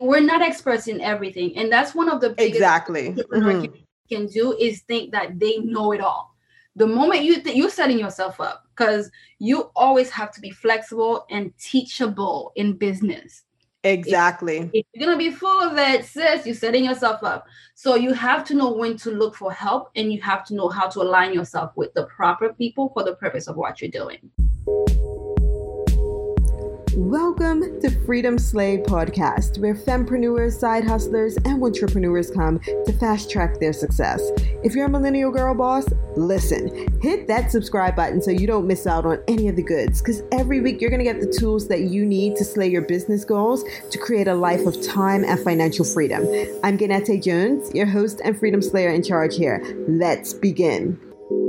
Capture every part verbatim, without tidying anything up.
we're not experts in everything. And that's one of the biggest exactly mm-hmm. can, can do is think that they know it all. The moment you think you're setting yourself up, because you always have to be flexible and teachable in business. Exactly. If, if you're going to be full of it, sis, you're setting yourself up. So you have to know when to look for help, and you have to know how to align yourself with the proper people for the purpose of what you're doing. Welcome to Freedom Slay Podcast, where fempreneurs, side hustlers, and entrepreneurs come to fast track their success. If you're a millennial girl boss, listen, hit that subscribe button so you don't miss out on any of the goods, because every week you're going to get the tools that you need to slay your business goals to create a life of time and financial freedom. I'm Ganette Jones, your host and Freedom Slayer in charge here. Let's begin.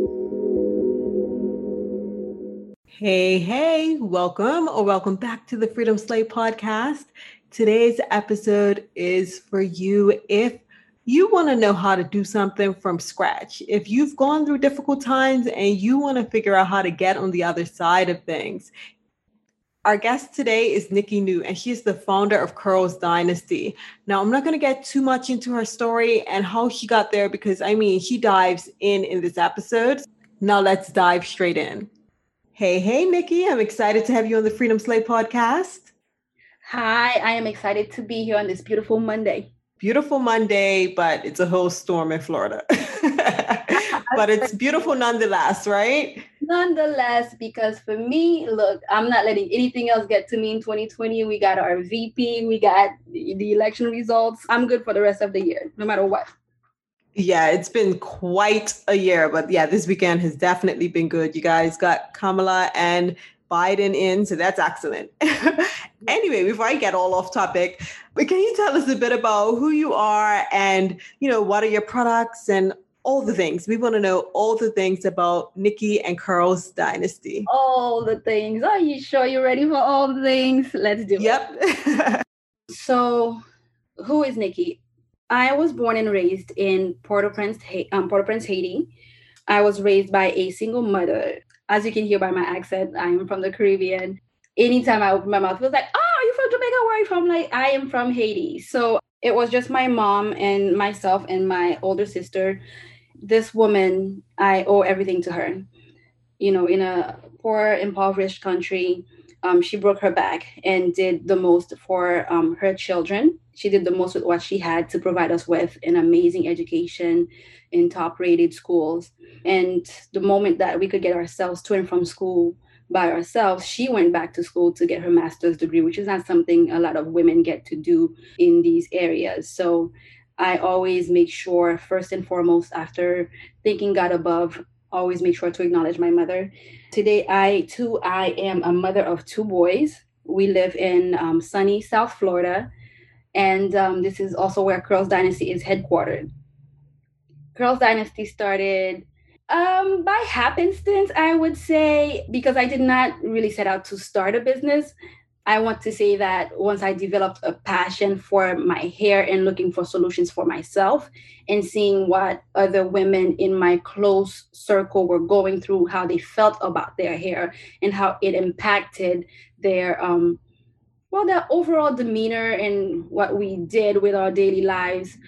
Hey, hey, welcome or welcome back to the Freedom Slay Podcast. Today's episode is for you if you want to know how to do something from scratch. If you've gone through difficult times and you want to figure out how to get on the other side of things. Our guest today is Nikki New, and she's the founder of Curls Dynasty. Now, I'm not going to get too much into her story and how she got there because, I mean, she dives in in this episode. Now, let's dive straight in. Hey, hey, Nikki, I'm excited to have you on the Freedom Slay Podcast. Hi, I am excited to be here on this beautiful Monday. Beautiful Monday, but it's a whole storm in Florida. But it's beautiful nonetheless, right? Nonetheless, because for me, look, I'm not letting anything else get to me in twenty twenty. We got our V P, we got the election results. I'm good for the rest of the year, no matter what. Yeah, it's been quite a year, but yeah, this weekend has definitely been good. You guys got Kamala and Biden in, so that's excellent. Anyway, before I get all off topic, but can you tell us a bit about who you are and, you know, what are your products and all the things? We want to know all the things about Nikki and Curls Dynasty. All the things. Are you sure you're ready for all the things? Let's do yep. it. Yep. So, who is Nikki? I was born and raised in Port-au-Prince, um, Port-au-Prince, Haiti. I was raised by a single mother. As you can hear by my accent, I am from the Caribbean. Anytime I open my mouth, it was like, oh, are you from Jamaica? Where are you from? Like, I am from Haiti. So it was just my mom and myself and my older sister. This woman, I owe everything to her. You know, in a poor, impoverished country, um, she broke her back and did the most for um, her children. She did the most with what she had to provide us with an amazing education in top-rated schools. And the moment that we could get ourselves to and from school by ourselves, she went back to school to get her master's degree, which is not something a lot of women get to do in these areas. So I always make sure, first and foremost, after thanking God above, always make sure to acknowledge my mother. Today, I, too, I am a mother of two boys. We live in um, sunny South Florida. And um, this is also where Curls Dynasty is headquartered. Curls Dynasty started um, by happenstance, I would say, because I did not really set out to start a business. I want to say that once I developed a passion for my hair and looking for solutions for myself and seeing what other women in my close circle were going through, how they felt about their hair and how it impacted their um, well, the overall demeanor and what we did with our daily lives,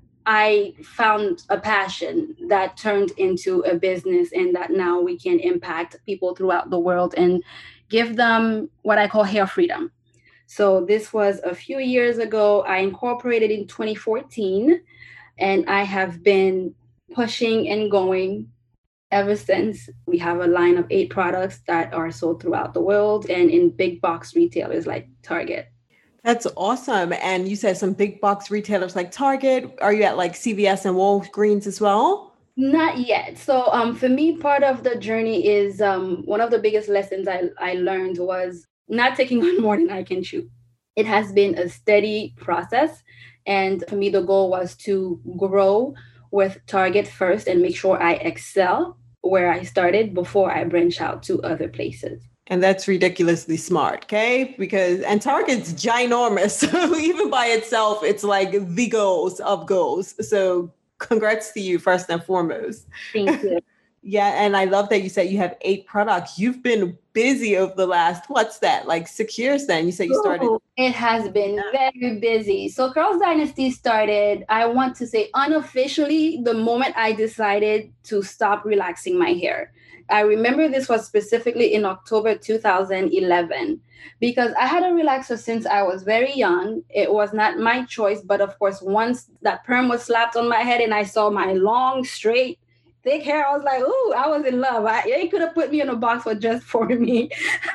I found a passion that turned into a business and that now we can impact people throughout the world and give them what I call hair freedom. So this was a few years ago. I incorporated in twenty fourteen, and I have been pushing and going ever since. We have a line of eight products that are sold throughout the world and in big box retailers like Target. That's awesome. And you said some big box retailers like Target. Are you at like C V S and Walgreens as well? Not yet. So um, for me, part of the journey is um, one of the biggest lessons I, I learned was not taking on more than I can chew. It has been a steady process. And for me, the goal was to grow with Target first and make sure I excel where I started before I branch out to other places. And that's ridiculously smart, okay? Because, and Target's ginormous. So even by itself, it's like the goals of goals. So congrats to you first and foremost. Thank you. Yeah. And I love that you said you have eight products. You've been busy over the last, what's that, like six years then? You said you started. Ooh, it has been very busy. So Curls Dynasty started, I want to say unofficially, the moment I decided to stop relaxing my hair. I remember this was specifically in October two thousand eleven because I had a relaxer since I was very young. It was not my choice, but of course, once that perm was slapped on my head and I saw my long, straight, thick hair, I was like, ooh, I was in love. I, they could have put me in a box for just for me.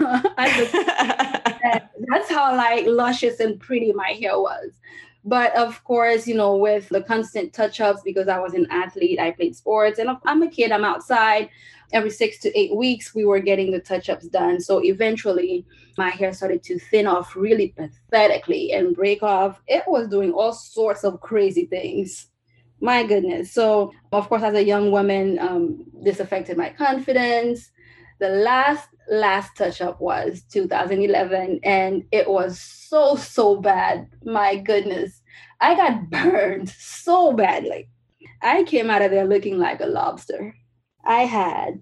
That's how like luscious and pretty my hair was. But of course, you know, with the constant touch-ups, because I was an athlete, I played sports, and I'm a kid, I'm outside. Every six to eight weeks, we were getting the touch-ups done. So eventually, my hair started to thin off really pathetically and break off. It was doing all sorts of crazy things. My goodness. So, of course, as a young woman, um, this affected my confidence. The last, last touch-up was two thousand eleven, and it was so, so bad. My goodness. I got burned so badly. I came out of there looking like a lobster. I had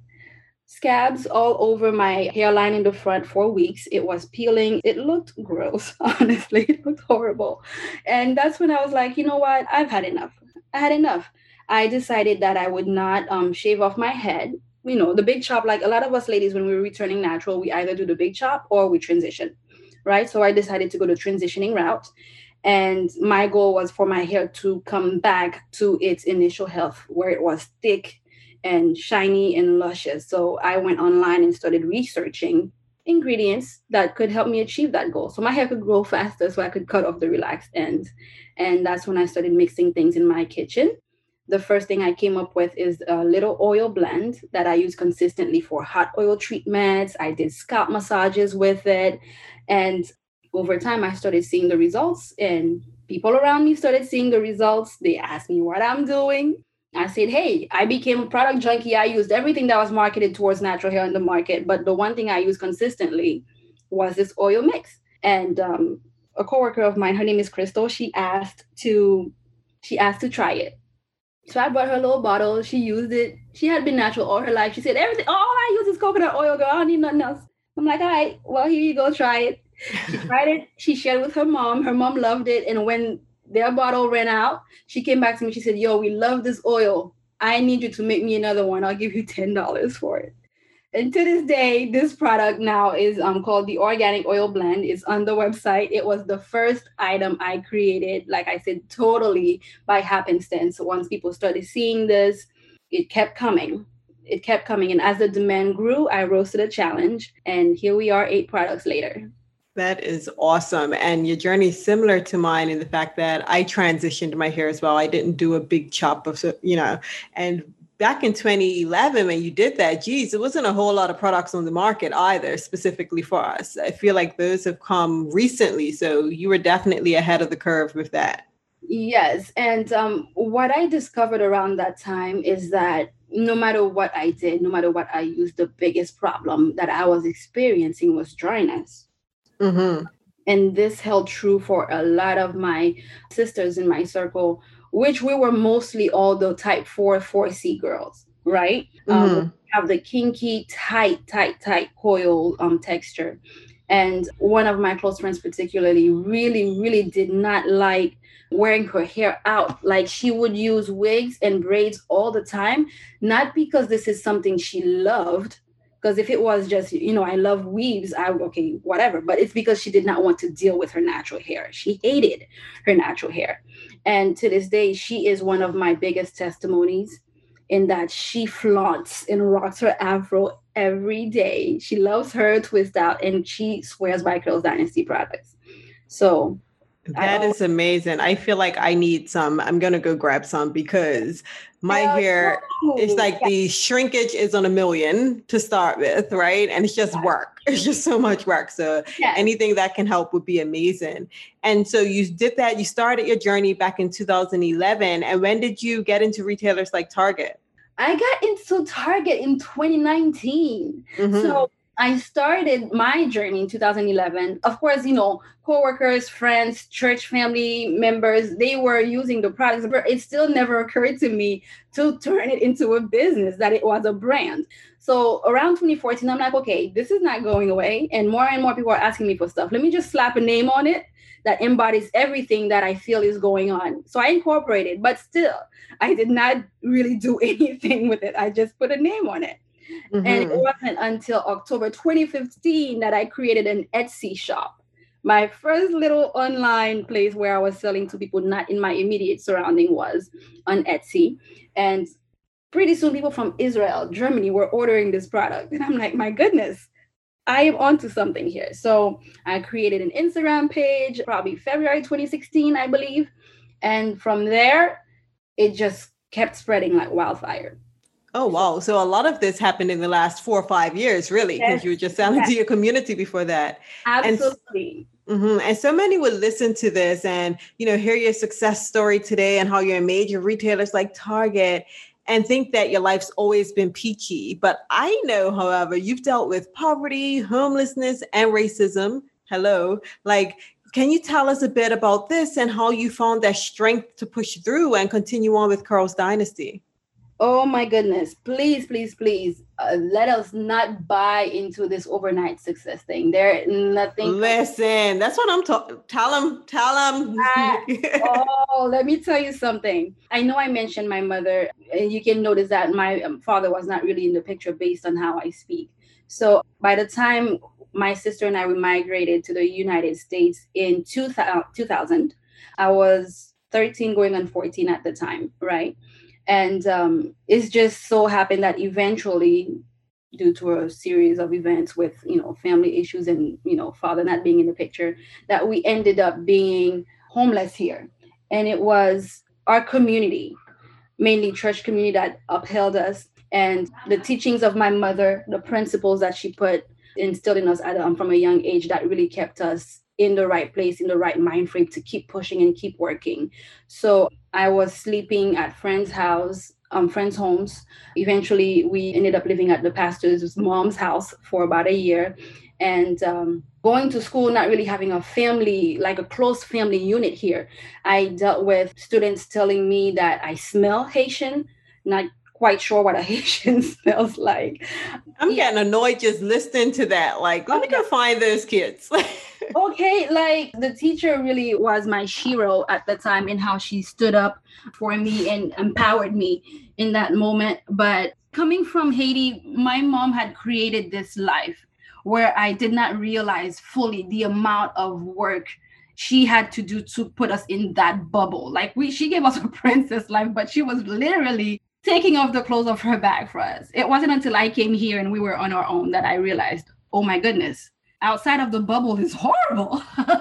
scabs all over my hairline in the front for weeks. It was peeling. It looked gross, honestly. It looked horrible. And that's when I was like, you know what? I've had enough. I had enough. I decided that I would not um, shave off my head. You know, the big chop, like a lot of us ladies, when we're returning natural, we either do the big chop or we transition, right? So I decided to go the transitioning route. And my goal was for my hair to come back to its initial health, where it was thick and shiny and luscious. So I went online and started researching ingredients that could help me achieve that goal. So my hair could grow faster so I could cut off the relaxed ends. And that's when I started mixing things in my kitchen. The first thing I came up with is a little oil blend that I use consistently for hot oil treatments. I did scalp massages with it. And over time, I started seeing the results, and people around me started seeing the results. They asked me what I'm doing. I said, hey, I became a product junkie. I used everything that was marketed towards natural hair in the market. But the one thing I used consistently was this oil mix. And um, a coworker of mine, her name is Crystal, she asked to, she asked to try it. So I bought her a little bottle. She used it. She had been natural all her life. She said, everything, all I use is coconut oil, girl. I don't need nothing else. I'm like, all right, well, here you go, try it. She tried it. She shared it with her mom. Her mom loved it. And when their bottle ran out, she came back to me. She said, yo, we love this oil. I need you to make me another one. I'll give you ten dollars for it. And to this day, this product now is um, called the Organic Oil Blend. It's on the website. It was the first item I created, like I said, totally by happenstance. So once people started seeing this, it kept coming. It kept coming. And as the demand grew, I rose to the challenge. And here we are eight products later. That is awesome. And your journey is similar to mine in the fact that I transitioned my hair as well. I didn't do a big chop of, you know, and back in twenty eleven, when you did that, geez, there wasn't a whole lot of products on the market either, specifically for us. I feel like those have come recently. So you were definitely ahead of the curve with that. Yes. And um, what I discovered around that time is that no matter what I did, no matter what I used, the biggest problem that I was experiencing was dryness. Mm-hmm. And this held true for a lot of my sisters in my circle, which we were mostly all the type four, four C girls, right? Mm-hmm. Um, have the kinky, tight, tight, tight coil um, texture. And one of my close friends particularly really, really did not like wearing her hair out. Like she would use wigs and braids all the time, not because this is something she loved. Because if it was just, you know, I love weaves, I okay, whatever. But it's because she did not want to deal with her natural hair. She hated her natural hair. And to this day, she is one of my biggest testimonies in that she flaunts and rocks her afro every day. She loves her twist out, and she swears by Curls Dynasty products. So that is amazing. I feel like I need some. I'm going to go grab some because my Hell hair no. is like yeah. the shrinkage is on a million to start with, right? And it's just yeah. work. It's just so much work. So yeah. anything that can help would be amazing. And so you did that. You started your journey back in two thousand eleven. And when did you get into retailers like Target? I got into Target in twenty nineteen. Mm-hmm. So I started my journey in two thousand eleven. Of course, you know, coworkers, friends, church family members, they were using the products, but it still never occurred to me to turn it into a business, that it was a brand. So around twenty fourteen, I'm like, okay, this is not going away. And more and more people are asking me for stuff. Let me just slap a name on it that embodies everything that I feel is going on. So I incorporated, but still, I did not really do anything with it. I just put a name on it. Mm-hmm. And it wasn't until October twenty fifteen that I created an Etsy shop. My first little online place where I was selling to people not in my immediate surrounding was on Etsy. And pretty soon people from Israel, Germany were ordering this product. And I'm like, my goodness, I am onto something here. So I created an Instagram page, probably February twenty sixteen, I believe. And from there, it just kept spreading like wildfire. Oh, wow. So a lot of this happened in the last four or five years, really, because yes, you were just selling yes. to your community before that. Absolutely. And, mm-hmm, and so many would listen to this and, you know, hear your success story today and how you're in major retailers like Target and think that your life's always been peachy. But I know, however, you've dealt with poverty, homelessness, and racism. Hello. Like, can you tell us a bit about this and how you found that strength to push through and continue on with Curls Dynasty? Oh my goodness, please, please, please, uh, let us not buy into this overnight success thing. There, nothing. Listen, that's what I'm talking. Tell them, tell them. uh, oh, let me tell you something. I know I mentioned my mother, and you can notice that my um, father was not really in the picture based on how I speak. So by the time my sister and I, we migrated to the United States in two thousand, I was thirteen going on fourteen at the time, right? And um, it's just so happened that eventually, due to a series of events with, you know, family issues and, you know, father not being in the picture, that we ended up being homeless here. And it was our community, mainly church community, that upheld us. And the teachings of my mother, the principles that she put, instilled in us at, um, from a young age, that really kept us in the right place, in the right mind frame to keep pushing and keep working. So I was sleeping at friends' house, um, friends' homes. Eventually, we ended up living at the pastor's mom's house for about a year. And um, going to school, not really having a family, like a close family unit here. I dealt with students telling me that I smell Haitian, not quite sure what a Haitian smells like. I'm yeah. getting annoyed just listening to that. Like, let me go find those kids. Okay, like the teacher really was my hero at the time in how she stood up for me and empowered me in that moment. But coming from Haiti, my mom had created this life where I did not realize fully the amount of work she had to do to put us in that bubble. Like we, she gave us a princess life, but she was literally taking off the clothes of her back for us. It wasn't until I came here and we were on our own that I realized, oh my goodness, outside of the bubble is horrible.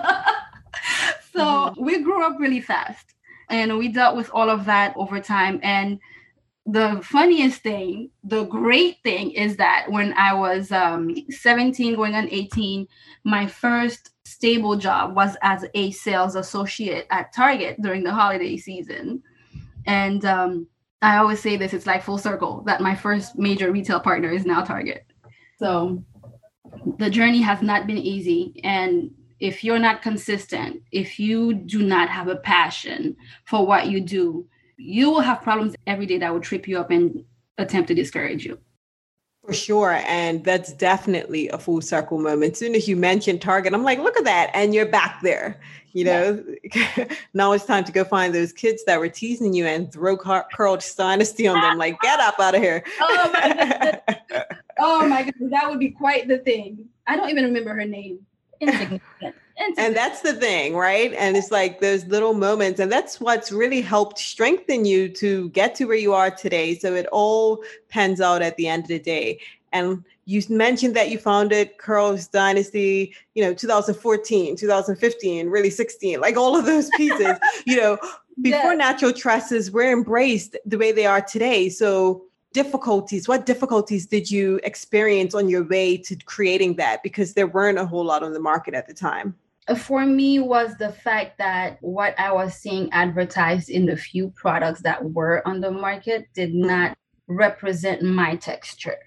So mm-hmm. we grew up really fast and we dealt with all of that over time. And the funniest thing, the great thing is that when I was um, seventeen going on eighteen, my first stable job was as a sales associate at Target during the holiday season. And um, I always say this, it's like full circle, that my first major retail partner is now Target. So the journey has not been easy. And if you're not consistent, if you do not have a passion for what you do, you will have problems every day that will trip you up and attempt to discourage you. For sure. And that's definitely a full circle moment. As soon as you mentioned Target, I'm like, look at that. And you're back there. You know, yeah. Now it's time to go find those kids that were teasing you and throw Car- Curls Dynasty on them. Like, get up out of here. Oh my goodness. Oh my goodness. That would be quite the thing. I don't even remember her name. Insignificant. Insignificant. And that's the thing, right? And it's like those little moments. And that's what's really helped strengthen you to get to where you are today. So it all pans out at the end of the day. And you mentioned that you founded Curls Dynasty, you know, two thousand fourteen, two thousand fifteen, really sixteen, like all of those pieces, you know, before yeah. natural tresses were embraced the way they are today. So difficulties, what difficulties did you experience on your way to creating that? Because there weren't a whole lot on the market at the time. For me was the fact that what I was seeing advertised in the few products that were on the market did not represent my texture.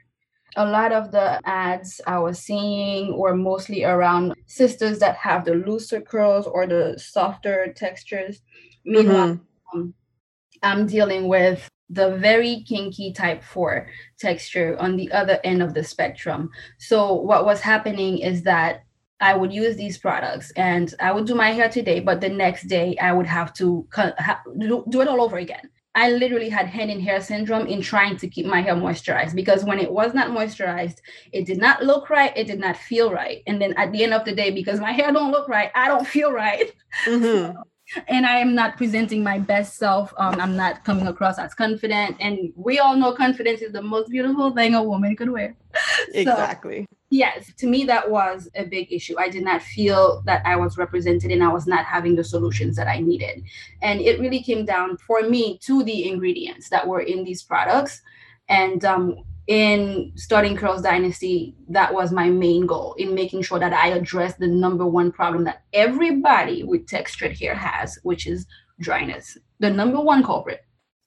A lot of the ads I was seeing were mostly around sisters that have the looser curls or the softer textures. Meanwhile, Mm-hmm. um, I'm dealing with the very kinky type four texture on the other end of the spectrum. So what was happening is that I would use these products and I would do my hair today, but the next day I would have to do it all over again. I literally had hand in hair syndrome in trying to keep my hair moisturized, because when it was not moisturized, it did not look right. It did not feel right. And then at the end of the day, because my hair don't look right, I don't feel right. Mm-hmm. And I am not presenting my best self. Um, I'm not coming across as confident. And we all know confidence is the most beautiful thing a woman could wear. Exactly. So, yes, to me, that was a big issue. I did not feel that I was represented and I was not having the solutions that I needed. And it really came down for me to the ingredients that were in these products. And um, in starting Curls Dynasty, that was my main goal, in making sure that I address the number one problem that everybody with textured hair has, which is dryness, the number one culprit.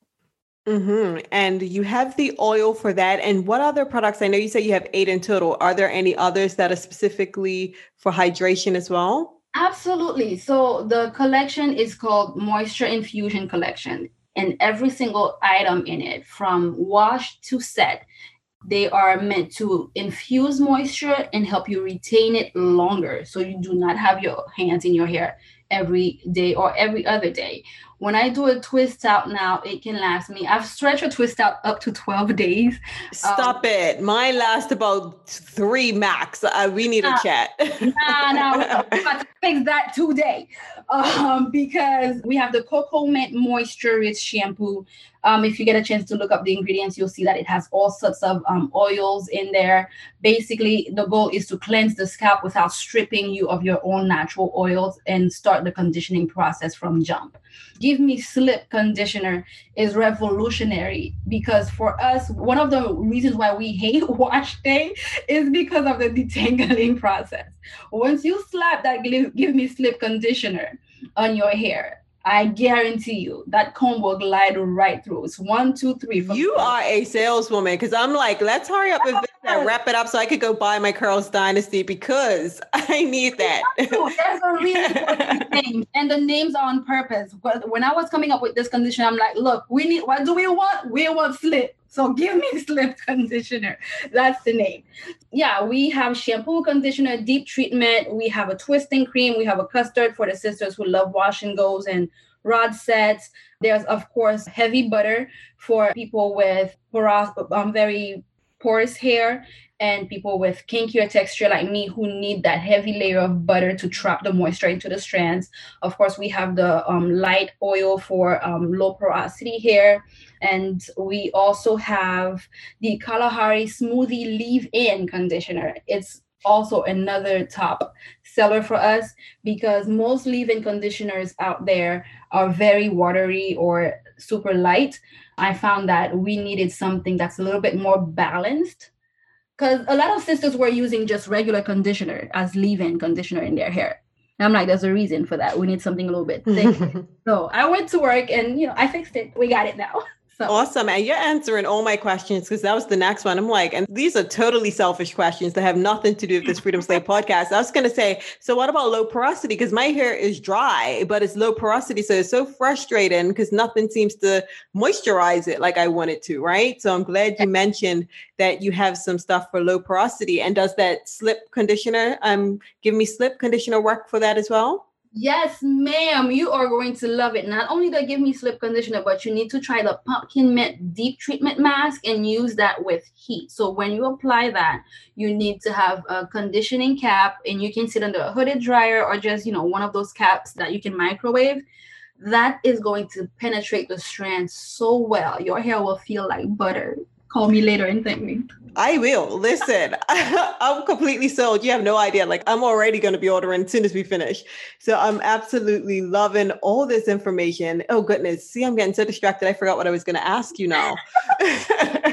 Mm-hmm. And you have the oil for that. And what other products? I know you said you have eight in total. Are there any others that are specifically for hydration as well? Absolutely. So the collection is called Moisture Infusion Collection. And every single item in it, from wash to set, they are meant to infuse moisture and help you retain it longer, so you do not have your hands in your hair every day or every other day. When I do a twist out now, it can last me. I've stretched a twist out up to twelve days. Stop um, it. Mine lasts about three max. Uh, we need nah, a chat. nah, nah. We're about to fix that today. Um, because we have the Cocoa Mint Moisture Rich Shampoo. Um, if you get a chance to look up the ingredients, you'll see that it has all sorts of um, oils in there. Basically, the goal is to cleanse the scalp without stripping you of your own natural oils and start the conditioning process from jump. Give Me Slip Conditioner is revolutionary, because for us, one of the reasons why we hate wash day is because of the detangling process. Once you slap that Give Me Slip Conditioner on your hair, I guarantee you that comb will glide right through. It's one, two, three. You are a saleswoman, because I'm like, let's hurry up and wrap it up so I could go buy my Curls Dynasty, because I need that. There's a reason for the name, and the names are on purpose. But when I was coming up with this condition, I'm like, look, we need, what do we want? We want slip. So Give Me Slip Conditioner. That's the name. Yeah, we have shampoo, conditioner, deep treatment. We have a twisting cream. We have a custard for the sisters who love wash and goes and rod sets. There's, of course, heavy butter for people with porous, um, very porous hair, and people with kinkier texture like me who need that heavy layer of butter to trap the moisture into the strands. Of course, we have the um, light oil for um, low porosity hair. And we also have the Kalahari Smoothie Leave-In Conditioner. It's also another top seller for us, because most leave-in conditioners out there are very watery or super light. I found that we needed something that's a little bit more balanced, because a lot of sisters were using just regular conditioner as leave-in conditioner in their hair. And I'm like, there's a reason for that. We need something a little bit thick. So I went to work and, you know, I fixed it. We got it now. So. Awesome. And you're answering all my questions, because that was the next one. I'm like, and these are totally selfish questions that have nothing to do with this Freedom Slave podcast. I was going to say, so what about low porosity? Because my hair is dry, but it's low porosity. So it's so frustrating because nothing seems to moisturize it like I want it to, right? So I'm glad you mentioned that you have some stuff for low porosity. And does that slip conditioner, um, Give Me Slip conditioner work for that as well? Yes, ma'am. You are going to love it. Not only the Give Me Slip conditioner, but you need to try the Pumpkin Mint Deep Treatment Mask and use that with heat. So when you apply that, you need to have a conditioning cap, and you can sit under a hooded dryer or just, you know, one of those caps that you can microwave. That is going to penetrate the strands so well. Your hair will feel like butter. Call me later and thank me. I will. Listen, I'm completely sold. You have no idea. Like, I'm already going to be ordering as soon as we finish. So I'm absolutely loving all this information. Oh, goodness. See, I'm getting so distracted. I forgot what I was going to ask you now.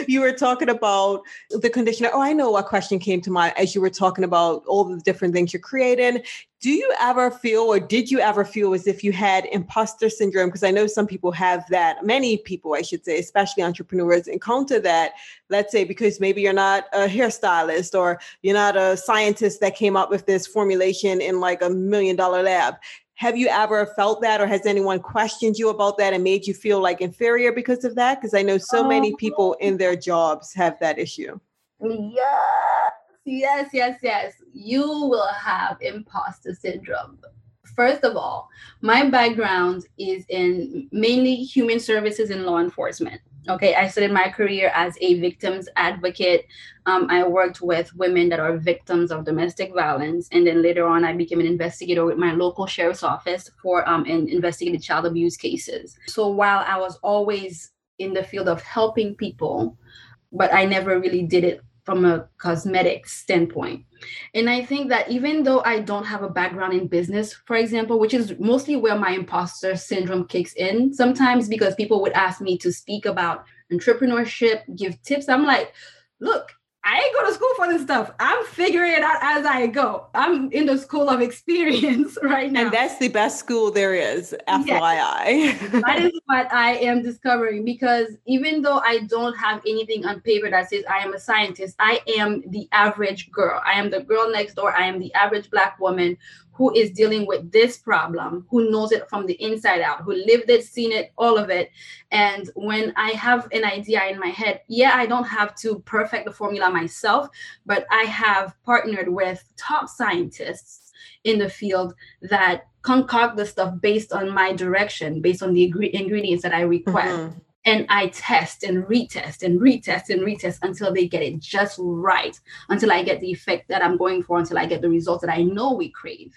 you were talking about the conditioner. Oh, I know what question came to mind as you were talking about all the different things you're creating. Do you ever feel, or did you ever feel as if you had imposter syndrome? Because I know some people have that. Many people, I should say, especially entrepreneurs, encounter that. Let's say because maybe you're not a hairstylist or you're not a scientist that came up with this formulation in like a million dollar lab. Have you ever felt that, or has anyone questioned you about that and made you feel like inferior because of that? Because I know so many people in their jobs have that issue. Yes, yes, yes, yes. You will have imposter syndrome. First of all, my background is in mainly human services and law enforcement. Okay, I started my career as a victims advocate. Um, I worked with women that are victims of domestic violence. And then later on, I became an investigator with my local sheriff's office for um, and investigated child abuse cases. So while I was always in the field of helping people, but I never really did it from a cosmetic standpoint. And I think that even though I don't have a background in business, for example, which is mostly where my imposter syndrome kicks in, sometimes because people would ask me to speak about entrepreneurship, give tips. I'm like, look, I ain't go to school for this stuff. I'm figuring it out as I go. I'm in the school of experience right now. And that's the best school there is, F Y I. Yes. That is what I am discovering, because even though I don't have anything on paper that says I am a scientist, I am the average girl. I am the girl next door. I am the average Black woman who is dealing with this problem, who knows it from the inside out, who lived it, seen it, all of it. And when I have an idea in my head, yeah, I don't have to perfect the formula myself, but I have partnered with top scientists in the field that concoct the stuff based on my direction, based on the ing- ingredients that I request. Mm-hmm. And I test and retest and retest and retest until they get it just right, until I get the effect that I'm going for, until I get the results that I know we crave.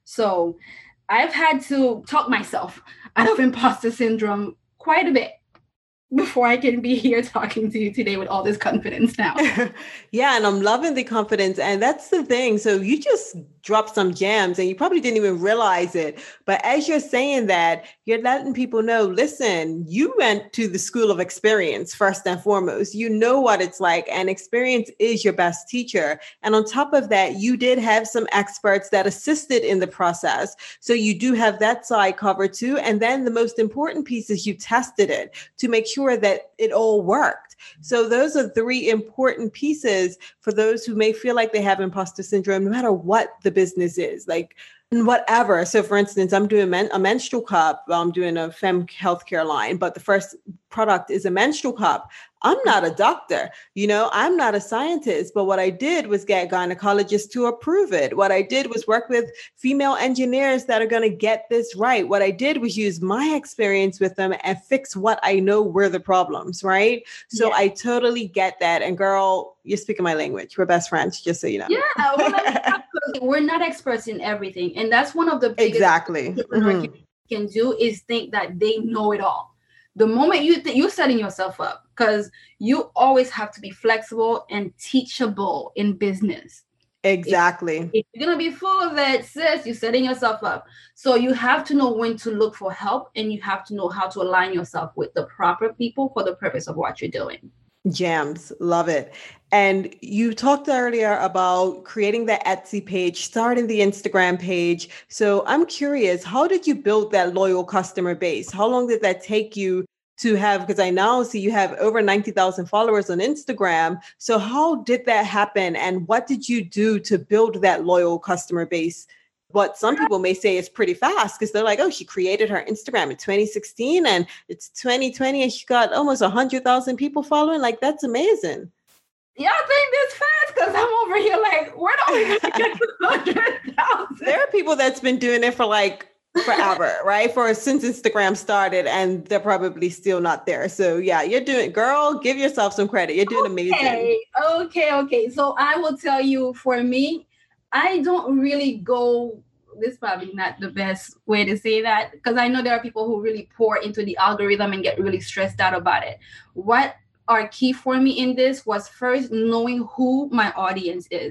So I've had to talk myself out of imposter syndrome quite a bit before I can be here talking to you today with all this confidence now. Yeah, and I'm loving the confidence. And that's the thing. So you just dropped some gems and you probably didn't even realize it. But as you're saying that, you're letting people know, listen, you went to the school of experience first and foremost. You know what it's like, and experience is your best teacher. And on top of that, you did have some experts that assisted in the process. So you do have that side covered too. And then the most important piece is you tested it to make sure that it all worked. So those are three important pieces for those who may feel like they have imposter syndrome, no matter what the business is, like whatever. So for instance, I'm doing men- a menstrual cup. I'm doing a femme healthcare line, but the first product is a menstrual cup. I'm not a doctor, you know, I'm not a scientist, but what I did was get gynecologists to approve it. What I did was work with female engineers that are going to get this right. What I did was use my experience with them and fix what I know were the problems, right? So yeah. I totally get that. And girl, you're speaking my language. We're best friends, just so you know. Yeah, well, like, we're not experts in everything. And that's one of the biggest exactly. things mm-hmm. can, can do is think that they know it all. The moment you think you're setting yourself up, because you always have to be flexible and teachable in business. Exactly. If, if you're going to be full of it, sis, you're setting yourself up. So you have to know when to look for help, and you have to know how to align yourself with the proper people for the purpose of what you're doing. Jams. Love it. And you talked earlier about creating the Etsy page, starting the Instagram page. So I'm curious, how did you build that loyal customer base? How long did that take you to have, because I now see you have over ninety thousand followers on Instagram. So how did that happen? And what did you do to build that loyal customer base? What some people may say is pretty fast, because they're like, oh, she created her Instagram in twenty sixteen and it's twenty twenty and she got almost one hundred thousand people following. Like, that's amazing. Y'all think this fast? Because I'm over here like, where do we get to one hundred thousand? There are people that's been doing it for like forever, right? For since Instagram started, and they're probably still not there. So yeah, you're doing, girl, give yourself some credit. You're doing okay, amazing. Okay, okay. So I will tell you, for me, I don't really go, this is probably not the best way to say that, because I know there are people who really pour into the algorithm and get really stressed out about it. What are key for me in this was first knowing who my audience is.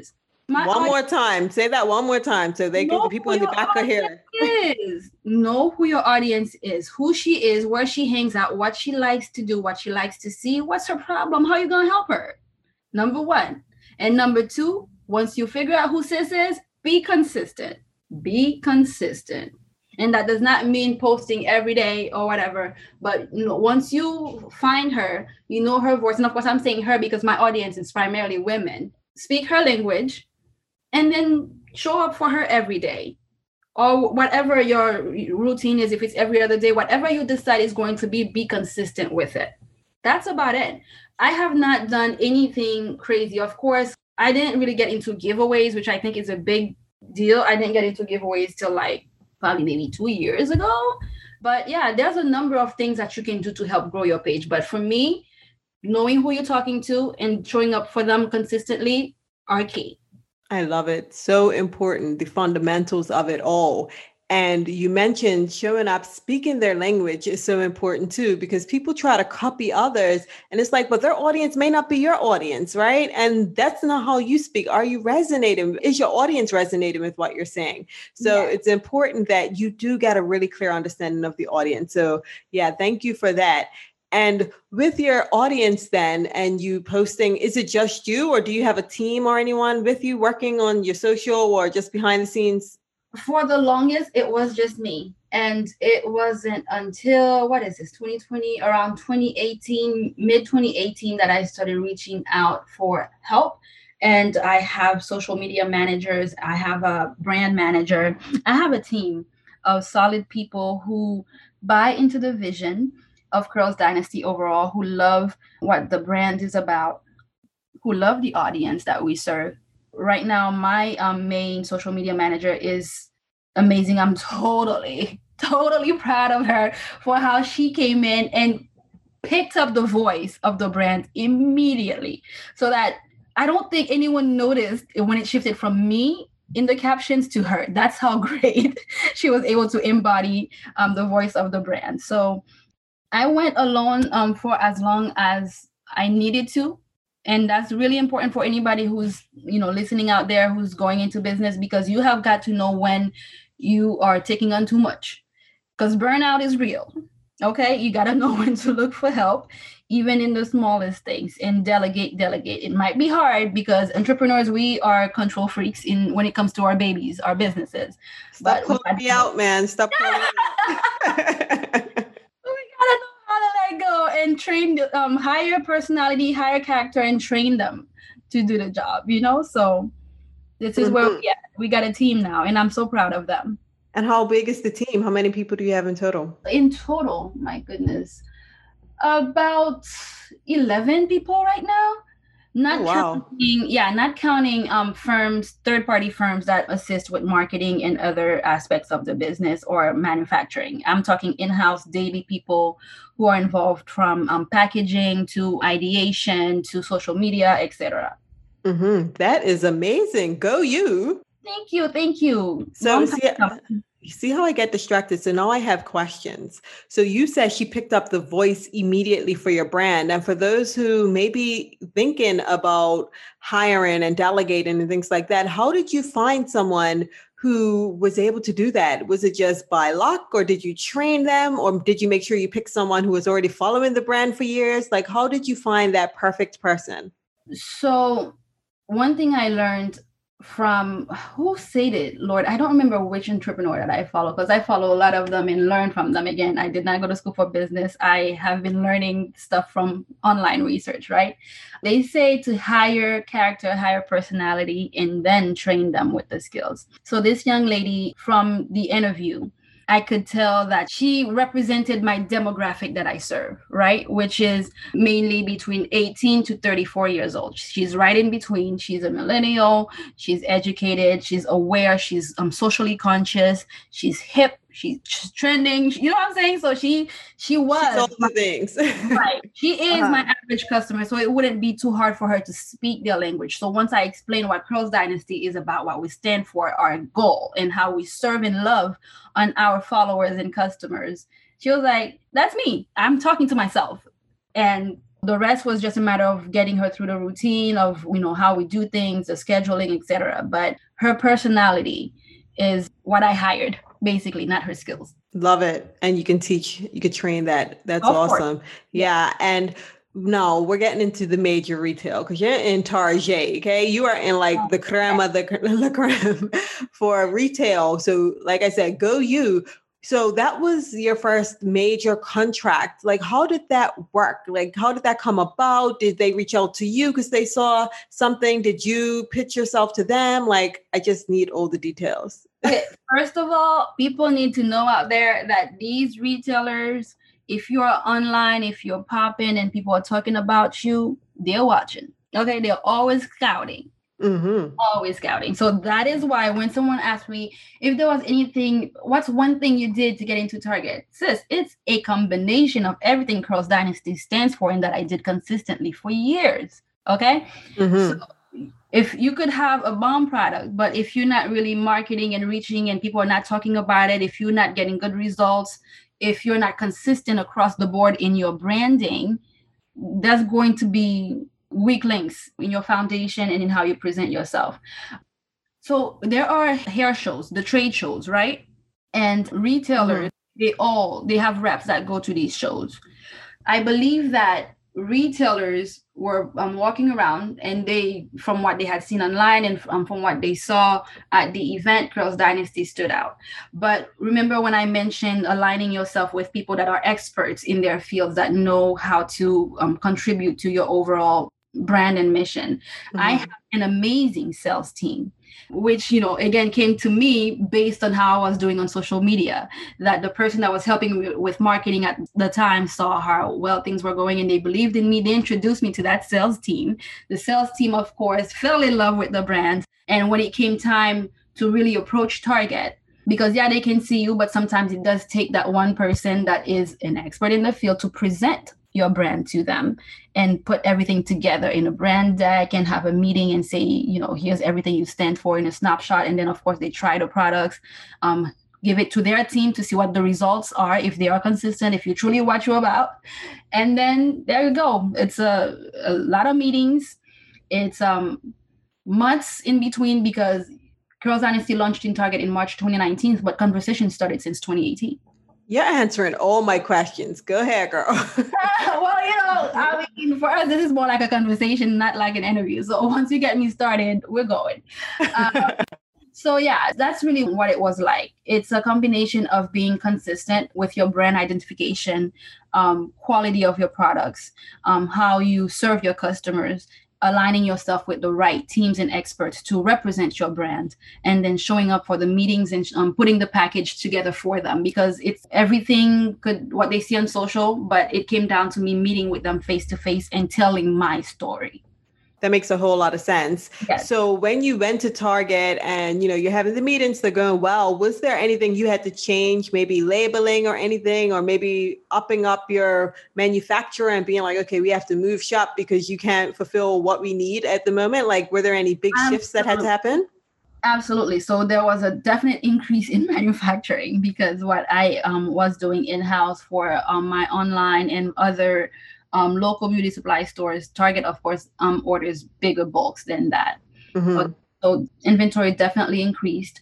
My One more audience, time. Say that one more time so they can, the know people who in the your back are audience here. is. Know who your audience is, who she is, where she hangs out, what she likes to do, what she likes to see, what's her problem, how you gonna help her. Number one. And number two, once you figure out who sis is, be consistent. Be consistent. And that does not mean posting every day or whatever. But you know, once you find her, you know her voice. And of course, I'm saying her because my audience is primarily women. Speak her language and then show up for her every day. Or whatever your routine is, if it's every other day, whatever you decide is going to be, be consistent with it. That's about it. I have not done anything crazy. Of course, I didn't really get into giveaways, which I think is a big deal. I didn't get into giveaways till like probably maybe two years ago. But yeah, there's a number of things that you can do to help grow your page. But for me, knowing who you're talking to and showing up for them consistently are key. I love it. So important, the fundamentals of it all. And you mentioned showing up, speaking their language is so important too, because people try to copy others. And it's like, but their audience may not be your audience, right? And that's not how you speak. Are you resonating? Is your audience resonating with what you're saying? So Yes. it's important that you do get a really clear understanding of the audience. So yeah, thank you for that. And with your audience then, and you posting, is it just you or do you have a team or anyone with you working on your social or just behind the scenes? For the longest, it was just me. And it wasn't until, what is this, twenty twenty, around twenty eighteen, mid twenty eighteen, that I started reaching out for help. And I have social media managers, I have a brand manager, I have a team of solid people who buy into the vision of Curls Dynasty overall, who love what the brand is about, who love the audience that we serve. Right now, my um, main social media manager is amazing. I'm totally, totally proud of her for how she came in and picked up the voice of the brand immediately, so that I don't think anyone noticed when it shifted from me in the captions to her. That's how great she was able to embody um, the voice of the brand. So I went alone um, for as long as I needed to. And that's really important for anybody who's, you know, listening out there, who's going into business, because you have got to know when you are taking on too much, because burnout is real. Okay. You got to know when to look for help, even in the smallest things, and delegate, delegate. It might be hard because entrepreneurs, we are control freaks in when it comes to our babies, our businesses. Stop calling me out, man. Stop calling me out. Gotta know how to let go and train, um, hire personality, hire character, and train them to do the job, you know? So this is mm-hmm. where we, we got a team now, and I'm so proud of them. And how big is the team? How many people do you have in total? In total, my goodness, about eleven people right now. Not oh, wow. counting, yeah, not counting um, firms, third-party firms that assist with marketing and other aspects of the business or manufacturing. I'm talking in-house daily people who are involved, from um, packaging to ideation to social media, et cetera. Mm-hmm. That is amazing. Go you. Thank you. Thank you. So see, you see how I get distracted? So now I have questions. So you said she picked up the voice immediately for your brand. And for those who may be thinking about hiring and delegating and things like that, how did you find someone who was able to do that? Was it just by luck, or did you train them, or did you make sure you picked someone who was already following the brand for years? Like, how did you find that perfect person? So one thing I learned from, who said it, Lord, I don't remember which entrepreneur that I follow, because I follow a lot of them and learn from them. Again, I did not go to school for business. I have been learning stuff from online research, right? They say to hire character, hire personality, and then train them with the skills. So this young lady, from the interview, I could tell that she represented my demographic that I serve, right? Which is mainly between eighteen to thirty-four years old. She's right in between. She's a millennial. She's educated. She's aware. She's um, socially conscious. She's hip. She's trending. You know what I'm saying? So she she was She's all the things. Right. She is uh-huh. my average customer. So it wouldn't be too hard for her to speak their language. So once I explain what Curls Dynasty is about, what we stand for, our goal, and how we serve and love on our followers and customers, she was like, that's me. I'm talking to myself. And The rest was just a matter of getting her through the routine of, you know, how we do things, the scheduling, et cetera. But her personality is what I hired, basically, not her skills. Love it. And you can teach, you can train that. That's Of awesome. course. Yeah. And no, we're getting into the major retail because you're in Target, okay? You are in like the creme of the, the creme for retail. So like I said, go you. So that was your first major contract. Like, how did that work? Like, how did that come about? Did they reach out to you because they saw something? Did you pitch yourself to them? Like, I just need all the details. Okay, first of all, people need to know out there that these retailers, if you're online, if you're popping and people are talking about you, they're watching. Okay, they're always scouting. Mm-hmm. Always scouting. So that is why when someone asked me if there was anything, what's one thing you did to get into Target? Sis, it's a combination of everything Curls Dynasty stands for and that I did consistently for years. Okay. Mm-hmm. So if you could have a bomb product, but if you're not really marketing and reaching and people are not talking about it, if you're not getting good results, if you're not consistent across the board in your branding, that's going to be weak links in your foundation and in how you present yourself. So there are hair shows, the trade shows, right? And retailers, mm-hmm. they all, they have reps that go to these shows. I believe that retailers were um, walking around and they, from what they had seen online and um, from what they saw at the event, Curls Dynasty stood out. But remember when I mentioned aligning yourself with people that are experts in their fields that know how to um, contribute to your overall brand and mission. Mm-hmm. I have an amazing sales team, which, you know, again, came to me based on how I was doing on social media, that the person that was helping me with marketing at the time saw how well things were going and they believed in me. They introduced me to that sales team. The sales team, of course, fell in love with the brand. And when it came time to really approach Target, because yeah, they can see you, but sometimes it does take that one person that is an expert in the field to present your brand to them and put everything together in a brand deck and have a meeting and say, you know, here's everything you stand for in a snapshot. And then, of course, they try the products, um, give it to their team to see what the results are, if they are consistent, if you truly what you're about. And then there you go. It's a, a lot of meetings. It's um, months in between because Curls Dynasty launched in Target in March twenty nineteen, but conversations started since twenty eighteen. You're answering all my questions. Go ahead, girl. Well, you know, I mean, for us, this is more like a conversation, not like an interview. So once you get me started, we're going. Um, so yeah, that's really what it was like. It's a combination of being consistent with your brand identification, um, quality of your products, um, how you serve your customers, aligning yourself with the right teams and experts to represent your brand, and then showing up for the meetings and um, putting the package together for them, because it's everything could what they see on social, but it came down to me meeting with them face to face and telling my story. That makes a whole lot of sense. Yes. So when you went to Target and, you know, you're having the meetings, they're going well, was there anything you had to change, maybe labeling or anything, or maybe upping up your manufacturer and being like, okay, we have to move shop because you can't fulfill what we need at the moment? Like, were there any big Absolutely. shifts that had to happen? Absolutely. So there was a definite increase in manufacturing because what I um, was doing in-house for um, my online and other Um, local beauty supply stores, Target, of course, um, orders bigger bulks than that. Mm-hmm. But, so inventory definitely increased.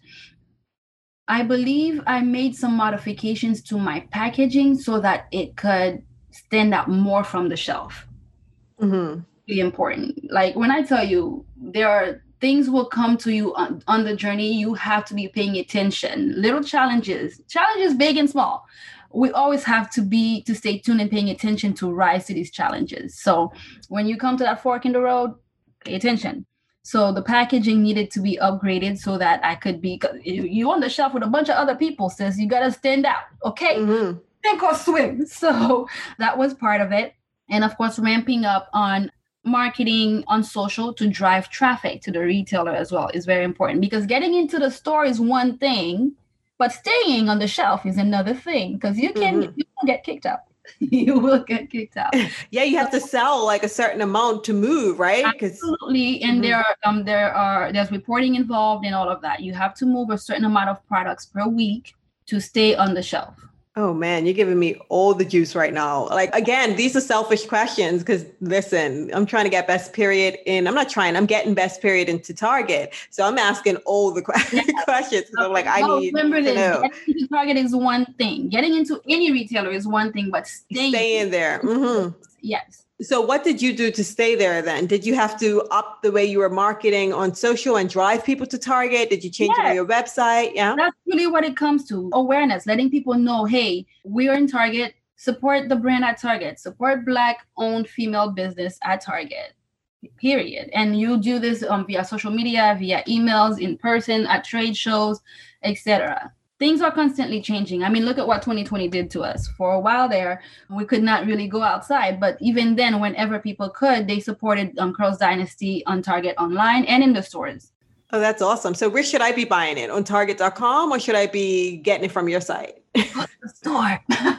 I believe I made some modifications to my packaging so that it could stand out more from the shelf. Mm-hmm. Really important. Like when I tell you, there are things will come to you on, on the journey. You have to be paying attention. Little challenges, challenges big and small. We always have to be, to stay tuned and paying attention to rise to these challenges. So when you come to that fork in the road, pay attention. So the packaging needed to be upgraded so that I could be, you on the shelf with a bunch of other people, says you got to stand out. Okay, mm-hmm. Sink or swim. So that was part of it. And of course, ramping up on marketing on social to drive traffic to the retailer as well is very important, because getting into the store is one thing, but staying on the shelf is another thing, because you can mm-hmm. you can get kicked out. You will get kicked out. Yeah, you have to sell like a certain amount to move, right? Absolutely. And mm-hmm. there are um there are there's reporting involved in all of that. You have to move a certain amount of products per week to stay on the shelf. Oh man, you're giving me all the juice right now. Like, again, these are selfish questions because listen, I'm trying to get best period in, I'm not trying, I'm getting best period into Target. So I'm asking all the que- Yeah. questions because I'm like, I No, need remember to this. know. Getting into Target is one thing. Getting into any retailer is one thing, but staying, Stay in there. Mm-hmm. Yes. So what did you do to stay there then? Did you have to up the way you were marketing on social and drive people to Target? Did you change it on Yes. your website? Yeah. That's really what it comes to. Awareness, letting people know, hey, we're in Target. Support the brand at Target. Support Black-owned female business at Target. Period. And you do this um, via social media, via emails, in person, at trade shows, et cetera. Things are constantly changing. I mean, look at what twenty twenty did to us. For a while there, we could not really go outside. But even then, whenever people could, they supported um, Curls Dynasty on Target online and in the stores. Oh, that's awesome. So where should I be buying it? On Target dot com or should I be getting it from your site? The store.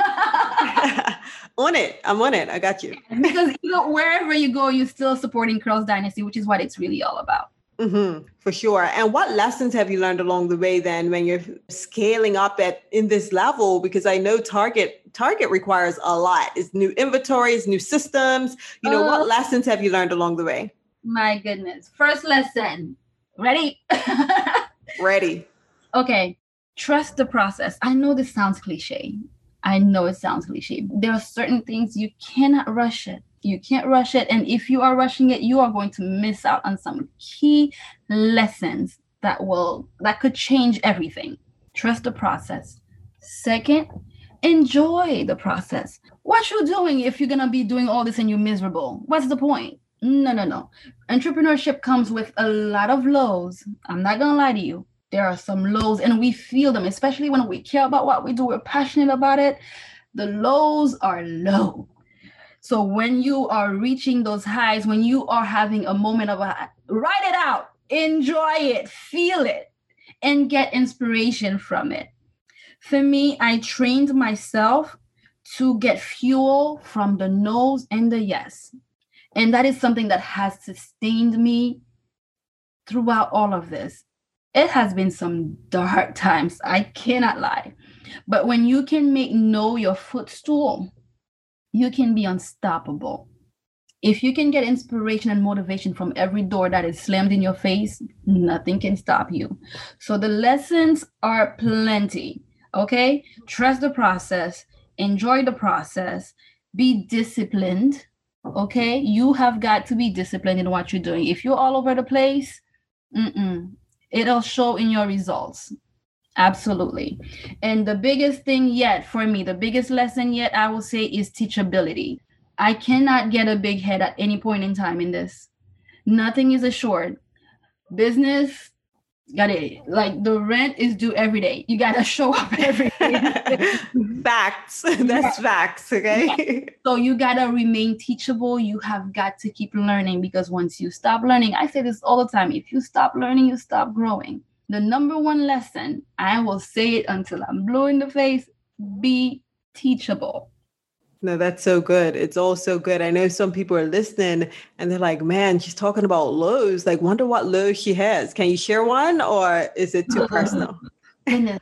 On it. I'm on it. I got you. Because you know, wherever you go, you're still supporting Curls Dynasty, which is what it's really all about. Mm-hmm, for sure. And what lessons have you learned along the way then when you're scaling up at in this level? Because I know Target Target requires a lot. It's new inventories, new systems. You know, uh, what lessons have you learned along the way? My goodness. First lesson. Ready? Ready. Okay. Trust the process. I know this sounds cliche. I know it sounds cliche. There are certain things you cannot rush it. You can't rush it. And if you are rushing it, you are going to miss out on some key lessons that will, that could change everything. Trust the process. Second, enjoy the process. What you're doing if you're going to be doing all this and you're miserable? What's the point? No, no, no. Entrepreneurship comes with a lot of lows. I'm not going to lie to you. There are some lows and we feel them, especially when we care about what we do. We're passionate about it. The lows are low. So when you are reaching those highs, when you are having a moment of a, write it out, enjoy it, feel it, and get inspiration from it. For me, I trained myself to get fuel from the no's and the yes. And that is something that has sustained me throughout all of this. It has been some dark times, I cannot lie. But when you can make no your footstool, you can be unstoppable. If you can get inspiration and motivation from every door that is slammed in your face, nothing can stop you. So the lessons are plenty, okay? Trust the process, enjoy the process, be disciplined, okay? You have got to be disciplined in what you're doing. If you're all over the place, mm-mm, it'll show in your results. Absolutely. And the biggest thing yet for me, the biggest lesson yet, I will say, is teachability. I cannot get a big head at any point in time in this. Nothing is assured. Business, got it. Like the rent is due every day. You got to show up every day. Facts. That's yeah. Facts. Okay. Yeah. So you got to remain teachable. You have got to keep learning because once you stop learning, I say this all the time. If you stop learning, you stop growing. The number one lesson, I will say it until I'm blue in the face, be teachable. No, that's so good. It's all so good. I know some people are listening and they're like, man, she's talking about lows. Like, wonder what lows she has. Can you share one or is it too personal? Goodness.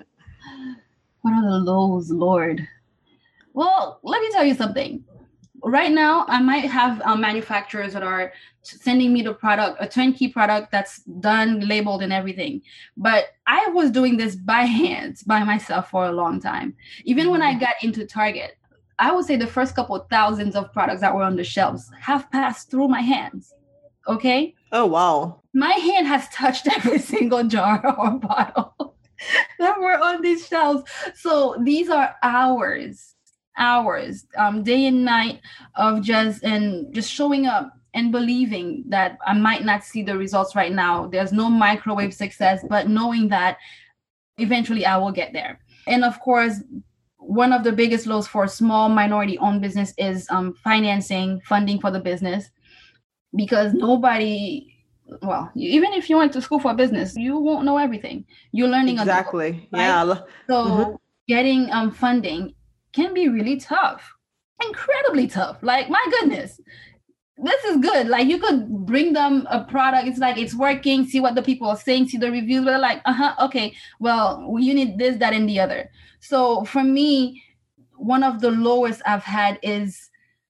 What are the lows, Lord? Well, let me tell you something. Right now, I might have um, manufacturers that are sending me the product, a turnkey product that's done, labeled and everything. But I was doing this by hand, by myself for a long time. Even when I got into Target, I would say the first couple of thousands of products that were on the shelves have passed through my hands. Okay? Oh, wow. My hand has touched every single jar or bottle that were on these shelves. So these are hours. hours um day and night of just and just showing up and believing that I might not see the results right now. There's no microwave success, but knowing that eventually I will get there. And of course, one of the biggest lows for small minority owned business is um financing, funding for the business, because nobody, well, you, even if you went to school for business, you won't know everything. You're learning exactly. On the, right? Yeah. So mm-hmm. getting um funding can be really tough, incredibly tough. Like, my goodness, this is good. Like, you could bring them a product. It's like, it's working. See what the people are saying, see the reviews. But they're like, uh-huh, okay, well, you need this, that, and the other. So for me, one of the lowest I've had is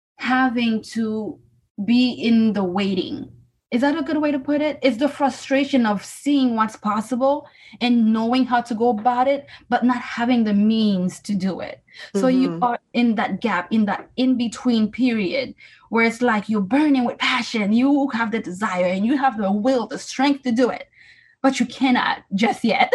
having to be in the waiting. Is that a good way to put it? It's the frustration of seeing what's possible and knowing how to go about it, but not having the means to do it. So mm-hmm. you are in that gap, in that in-between period where it's like you're burning with passion. You have the desire and you have the will, the strength to do it, but you cannot just yet.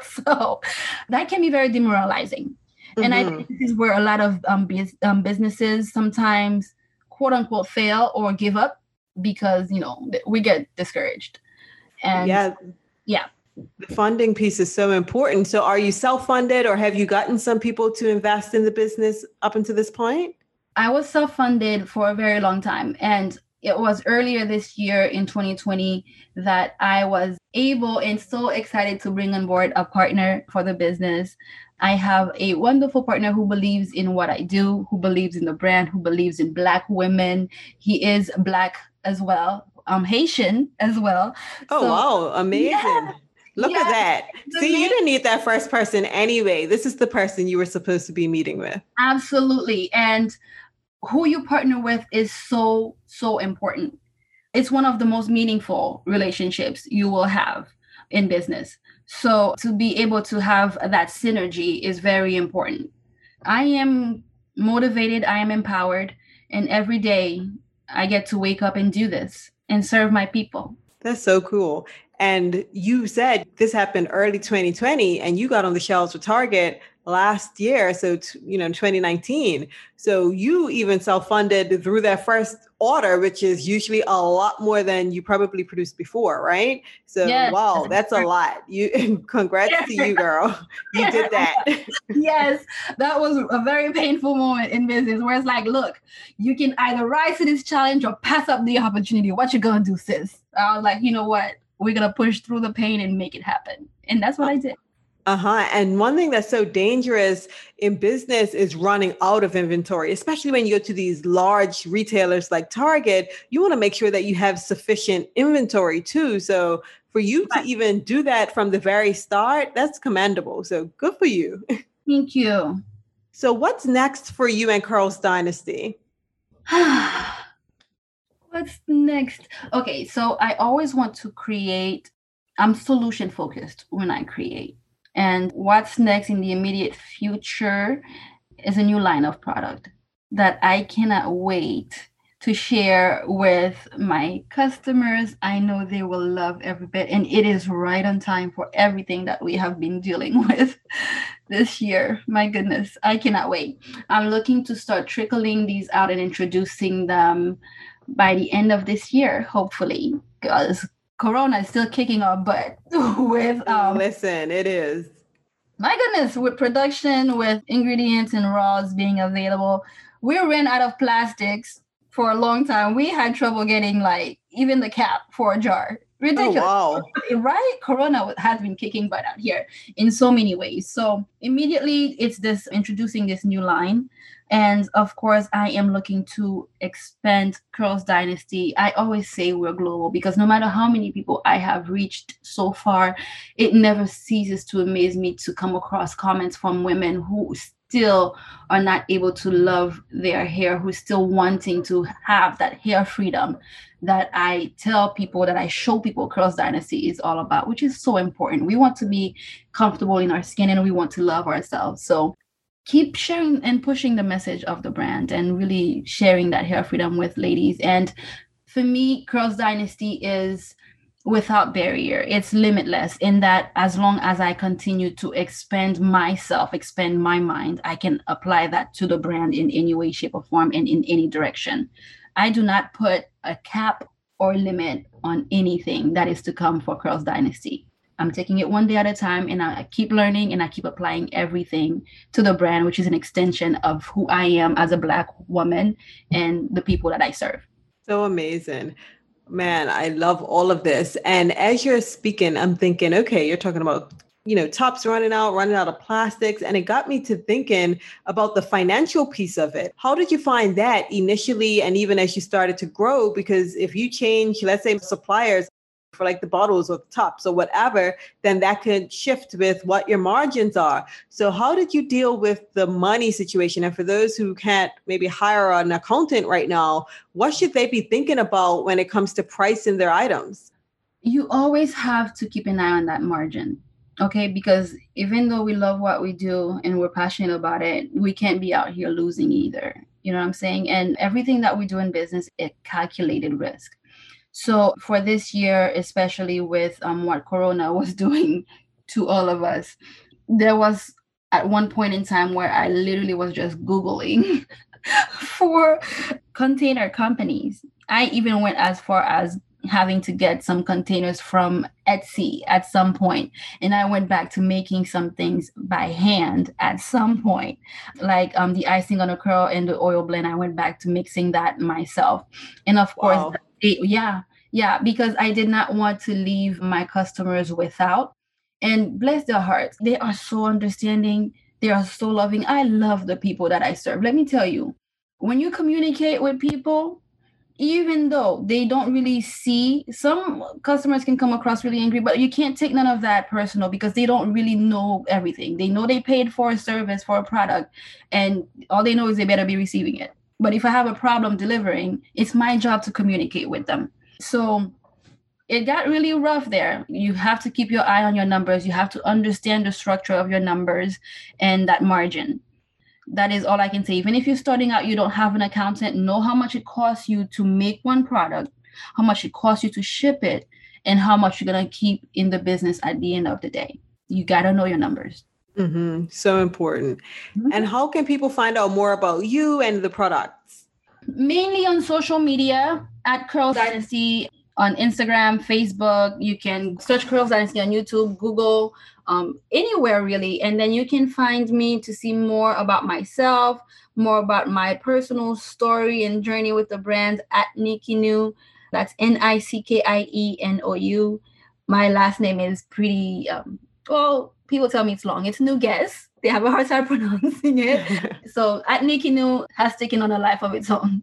So that can be very demoralizing. Mm-hmm. And I think this is where a lot of um, biz- um, businesses sometimes quote unquote fail or give up, because, you know, we get discouraged. And yeah. Yeah. The funding piece is so important. So are you self-funded, or have you gotten some people to invest in the business up until this point? I was self-funded for a very long time. And it was earlier this year in twenty twenty that I was able and so excited to bring on board a partner for the business. I have a wonderful partner who believes in what I do, who believes in the brand, who believes in Black women. He is Black as well, um, Haitian as well. Oh, so, wow. Amazing. Yeah, Look yeah, at that. See, amazing. You didn't need that first person anyway. This is the person you were supposed to be meeting with. Absolutely. And who you partner with is so, so important. It's one of the most meaningful relationships you will have in business. So to be able to have that synergy is very important. I am motivated. I am empowered. And every day I get to wake up and do this and serve my people. That's so cool. And you said this happened early twenty twenty and you got on the shelves with Target last year. So, t- you know, twenty nineteen. So you even self-funded through that first order, which is usually a lot more than you probably produced before, right? So, yes. Wow, that's a lot. You congrats to you, girl. You did that. Yes, that was a very painful moment in business where it's like, look, you can either rise to this challenge or pass up the opportunity. What you gonna do, sis? I was like, you know what? We're going to push through the pain and make it happen. And that's what I did. Uh-huh. And one thing that's so dangerous in business is running out of inventory, especially when you go to these large retailers like Target. You want to make sure that you have sufficient inventory too. So for you to even do that from the very start, that's commendable. So good for you. Thank you. So what's next for you and Curls Dynasty? What's next? Okay, so I always want to create, I'm solution focused when I create. And what's next in the immediate future is a new line of product that I cannot wait to share with my customers. I know they will love every bit, and it is right on time for everything that we have been dealing with this year. My goodness, I cannot wait. I'm looking to start trickling these out and introducing them by the end of this year, hopefully, because Corona is still kicking our butt with um listen it is my goodness, with production, with ingredients and raws being available. We ran out of plastics for a long time. We had trouble getting like even the cap for a jar. Ridiculous. Oh, wow. Right? Corona has been kicking butt out here in so many ways. So immediately it's this introducing this new line. And of course, I am looking to expand Curls Dynasty. I always say we're global because no matter how many people I have reached so far, it never ceases to amaze me to come across comments from women who still are not able to love their hair, who's still wanting to have that hair freedom that I tell people, that I show people Curls Dynasty is all about, which is so important. We want to be comfortable in our skin and we want to love ourselves. So keep sharing and pushing the message of the brand and really sharing that hair freedom with ladies. And for me, Curls Dynasty is without barrier. It's limitless in that as long as I continue to expand myself, expand my mind, I can apply that to the brand in any way, shape, or form and in any direction. I do not put a cap or limit on anything that is to come for Curls Dynasty. I'm taking it one day at a time, and I keep learning and I keep applying everything to the brand, which is an extension of who I am as a Black woman and the people that I serve. So amazing. Man, I love all of this. And as you're speaking, I'm thinking, okay, you're talking about, you know, tops running out, running out of plastics. And it got me to thinking about the financial piece of it. How did you find that initially? And even as you started to grow, because if you change, let's say suppliers, for like the bottles or the tops or whatever, then that could shift with what your margins are. So how did you deal with the money situation? And for those who can't maybe hire an accountant right now, what should they be thinking about when it comes to pricing their items? You always have to keep an eye on that margin. Okay, because even though we love what we do and we're passionate about it, we can't be out here losing either. You know what I'm saying? And everything that we do in business, it calculated risk. So for this year, especially with um, what Corona was doing to all of us, there was at one point in time where I literally was just Googling for container companies. I even went as far as having to get some containers from Etsy at some point. And I went back to making some things by hand at some point, like um, the icing on a curl and the oil blend. I went back to mixing that myself. And of course, Wow. it, yeah, yeah, because I did not want to leave my customers without. And bless their hearts, they are so understanding. They are so loving. I love the people that I serve. Let me tell you, when you communicate with people, even though they don't really see, some customers can come across really angry, but you can't take none of that personal because they don't really know everything. They know they paid for a service, for a product, and all they know is they better be receiving it. But if I have a problem delivering, it's my job to communicate with them. So it got really rough there. You have to keep your eye on your numbers. You have to understand the structure of your numbers and that margin. That is all I can say. Even if you're starting out, you don't have an accountant, know how much it costs you to make one product, how much it costs you to ship it, and how much you're going to keep in the business at the end of the day. You got to know your numbers. Mm-hmm. So important. Mm-hmm. And how can people find out more about you and the products? Mainly on social media at Curls Dynasty. On Instagram, Facebook, you can search Curls Dynasty on YouTube, Google, um, anywhere really. And then you can find me to see more about myself, more about my personal story and journey with the brand at Nikki New. That's N I C K I E N O U. My last name is pretty, um, well, people tell me it's long. It's Noguez. They have a hard time pronouncing it. So at Nikki New has taken on a life of its own.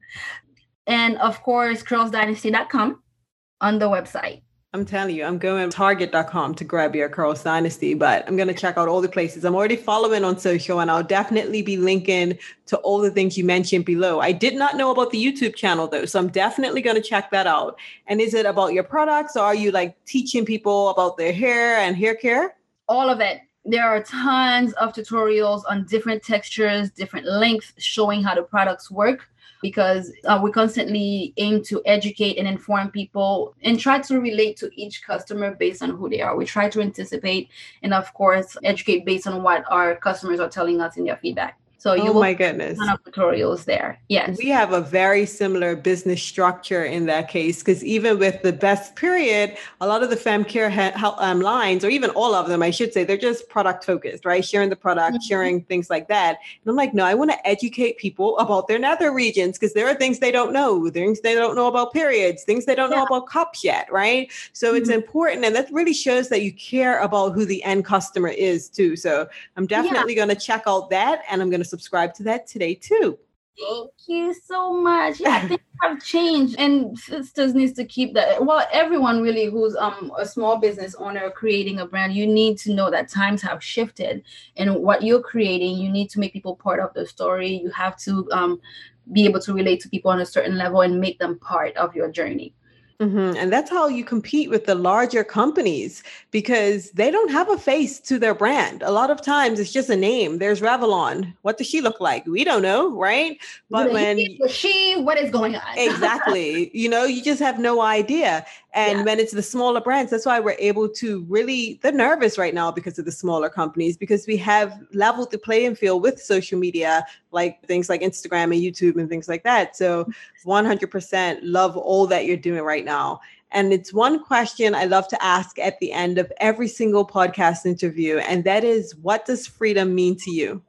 And of course, curls dynasty dot com. On the website. I'm telling you, I'm going to target dot com to grab your Curls Dynasty, but I'm going to check out all the places. I'm already following on social, and I'll definitely be linking to all the things you mentioned below. I did not know about the YouTube channel though, so I'm definitely going to check that out. And is it about your products, or are you like teaching people about their hair and hair care? All of it. There are tons of tutorials on different textures, different lengths, showing how the products work. Because uh, we constantly aim to educate and inform people and try to relate to each customer based on who they are. We try to anticipate and, of course, educate based on what our customers are telling us in their feedback. So you oh will my goodness. Ton of tutorials there. Yes. We have a very similar business structure in that case, because even with the best period, a lot of the fem care ha- um, lines, or even all of them, I should say, they're just product focused, right? Sharing the product, mm-hmm. sharing things like that. And I'm like, no, I want to educate people about their nether regions, because there are things they don't know, things they don't know about periods, things they don't yeah. know about cups yet, right? So mm-hmm. it's important. And that really shows that you care about who the end customer is too. So I'm definitely yeah. going to check out that, and I'm going to subscribe to that today too. Thank you so much. Yeah, things have changed, and sisters needs to keep that. Well, everyone really who's um a small business owner creating a brand, you need to know that times have shifted, and what you're creating, you need to make people part of the story. You have to um be able to relate to people on a certain level and make them part of your journey. Mm-hmm. And that's how you compete with the larger companies, because they don't have a face to their brand. A lot of times it's just a name. There's Revlon. What does she look like? We don't know, right? But when she, what is going on? Exactly. You know, you just have no idea. And yeah. when it's the smaller brands, that's why we're able to really, they're nervous right now because of the smaller companies, because we have leveled the playing field with social media, like things like Instagram and YouTube and things like that. So one hundred percent love all that you're doing right now. And it's one question I love to ask at the end of every single podcast interview. And that is, what does freedom mean to you?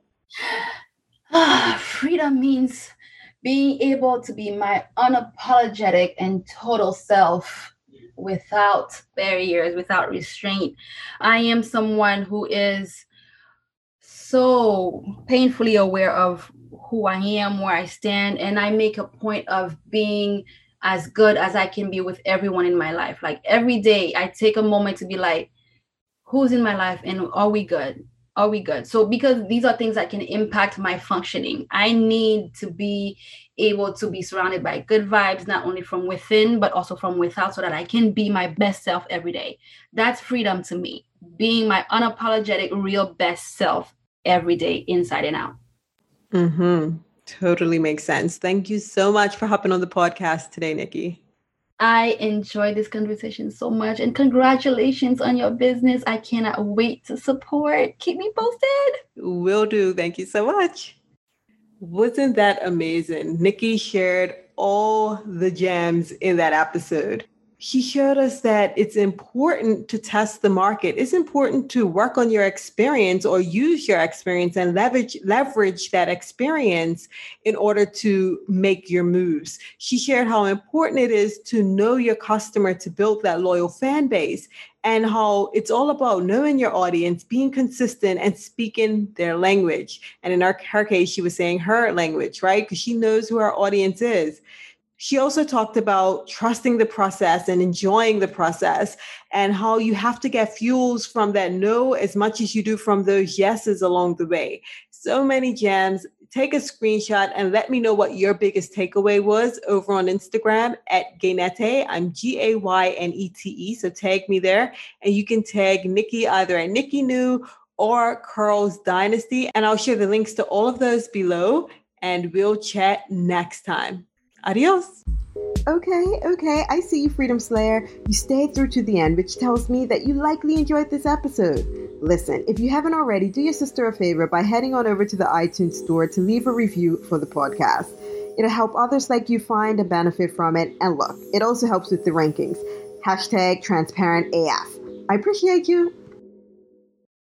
Freedom means being able to be my unapologetic and total self without barriers, without restraint. I am someone who is so painfully aware of who I am, where I stand, and I make a point of being as good as I can be with everyone in my life. Like every day I take a moment to be like, who's in my life and are we good? Are we good? So because these are things that can impact my functioning, I need to be able to be surrounded by good vibes, not only from within, but also from without, so that I can be my best self every day. That's freedom to me, being my unapologetic, real best self every day, inside and out. Mm-hmm. Totally makes sense. Thank you so much for hopping on the podcast today, Nikki. I enjoyed this conversation so much, and congratulations on your business. I cannot wait to support. Keep me posted. Will do. Thank you so much. Wasn't that amazing? Nikki shared all the gems in that episode. She showed us that it's important to test the market. It's important to work on your experience or use your experience and leverage, leverage that experience in order to make your moves. She shared how important it is to know your customer to build that loyal fan base, and how it's all about knowing your audience, being consistent, and speaking their language. And in her, her case, she was saying her language, right? Because she knows who our audience is. She also talked about trusting the process and enjoying the process, and how you have to get fuels from that no as much as you do from those yeses along the way. So many gems. Take a screenshot and let me know what your biggest takeaway was over on Instagram at Gaynete. I'm G A Y N E T E. So tag me there, and you can tag Nikki either at Nikki New or Curls Dynasty. And I'll share the links to all of those below, and we'll chat next time. Adios. Okay, okay, I see you, Freedom Slayer. You stayed through to the end, which tells me that you likely enjoyed this episode. Listen, if you haven't already, do your sister a favor by heading on over to the iTunes store to leave a review for the podcast. It'll help others like you find and benefit from it. And look, it also helps with the rankings. Hashtag transparent A F. I appreciate you.